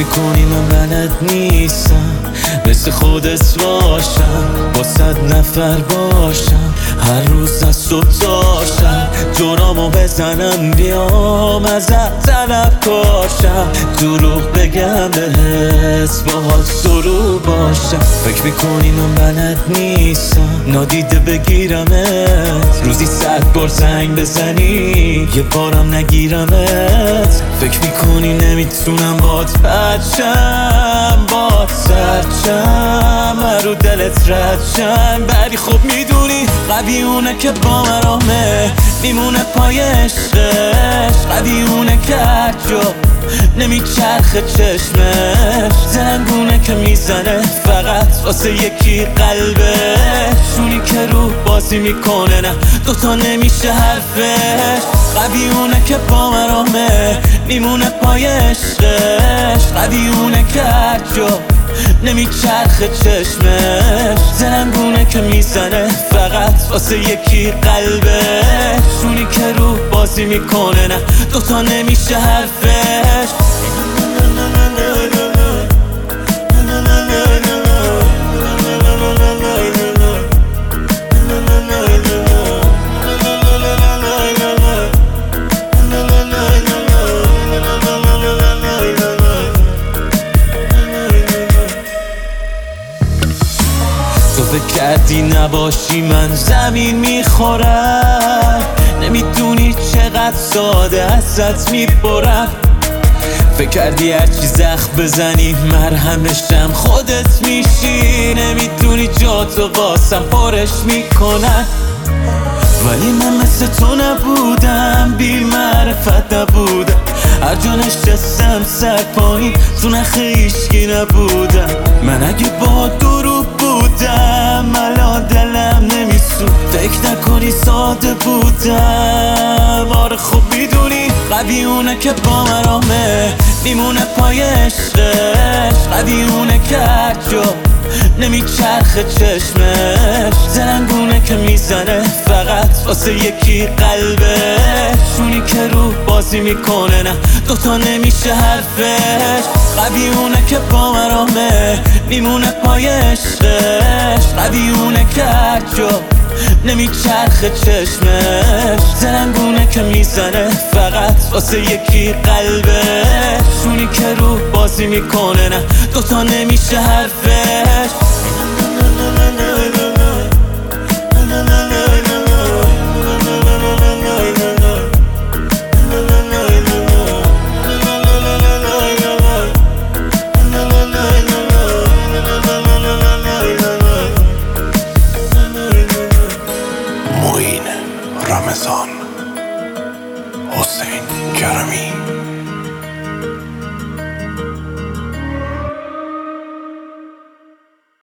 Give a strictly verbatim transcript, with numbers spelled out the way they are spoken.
میکنی من بلد نیستم مثل خودت باشم، با صد نفر باشم، هر روز از صبح تا شب جرامو بزنم بیام ازت طلب کاشم، دروغ بگم بهت باهات سرو باشم. فکر میکنی من بلد نیستم نادیده بگیرمت، روزی صد بار زنگ بزنی یه بارم نگیرمت. فکر میکنی نمیتونم بات بچم، بات سرچم، رو دلت ردشم، ولی خب میدونی قوی اونه که با مرامه میمونه پای عشقش، قوی اونه که هر جا نمیچرخه چشمش، زنگونه که میزنه فقط واسه یکی قلبش، شونی که روح بازی میکنه نه دوتا نمیشه حرفش، قوی اونه که با مرامه میمونه پای عشقش، قوی اونه که هر جا نمیچرخه چشمش، زنگونه که میزنه فقط واسه یکی قلبش، شونی که روح بازی میکنه نه دوتا نمیشه حرفش. تو فکر کردی نباشی من زمین میخورم، نمیدونی چقدر ساده ازت میبرم، فکر کردی هرچی زخم بزنی مرهمشم خودت میشی، نمیدونی جا تو واسم پارش میکنن، ولی من مثل تو نبودم، بی معرفت نبودم، هر جا نشستم سر پایین تو نخ هیچکی نبودم، من اگه با دروغ بودم الان دلم نمیسود، فکر نکنی ساده بودم، آره خب میدونی قوی اونه که با مرامه میمونه پای عشقش، قوی اونه که هر جا نمیچرخه چشمش، زنگونه که میزنه فقط واسه یکی قلبش، شونی که روح بازی میکنه نه دوتا نمیشه حرفش، قوی اونه که با مرامه میمونه پای عشقش، قوی اونه که هر جا نمیچرخه چشمش، زنگونه که میزنه فقط واسه یکی قلبش، شونی که روح بازی میکنه نه دوتا نمیشه حرفش. معین رمضان، حسین کرمی.